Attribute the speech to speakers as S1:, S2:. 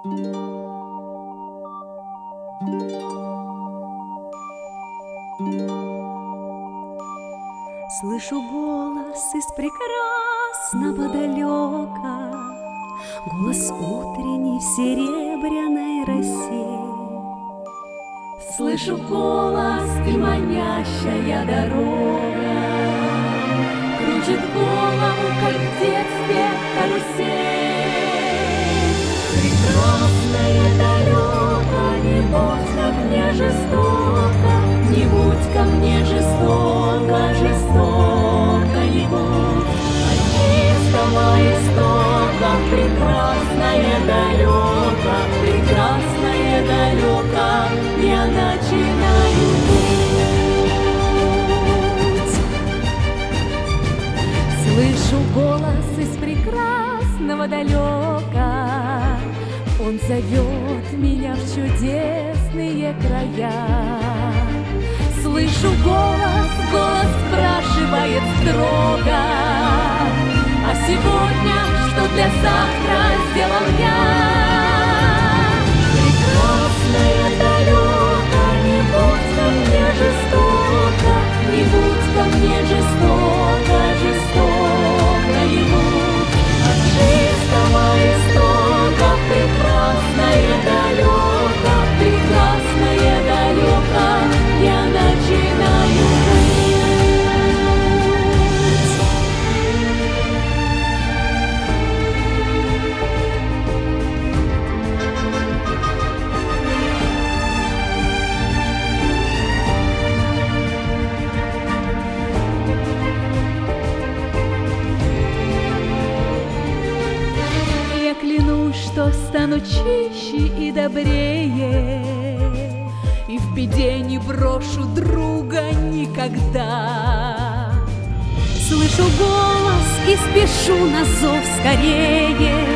S1: Слышу голос из прекрасного далека, голос утренний в серебряной росе. Слышу голос и манящая дорога кружит голову, как в детстве карусель. Прекрасная далека, не будь ко мне жестоко, не будь ко мне жестоко, жестоко не будь. От чистого истока прекрасная далека, прекрасная далека, я начинаю путь. Слышу голос из прекрасного далека, он зовет меня в чудесные края. Слышу голос, голос спрашивает строго: а сегодня что для завтра сделал я? Прекрасная далека, не будь ко мне жестоко, не будь ко мне жестоко, жестоко не будь. От чистого истока прекрасная далека, прекрасная далека, я начинаю что стану чище и добрее, и в беде не брошу друга никогда. Слышу голос и спешу на зов скорее,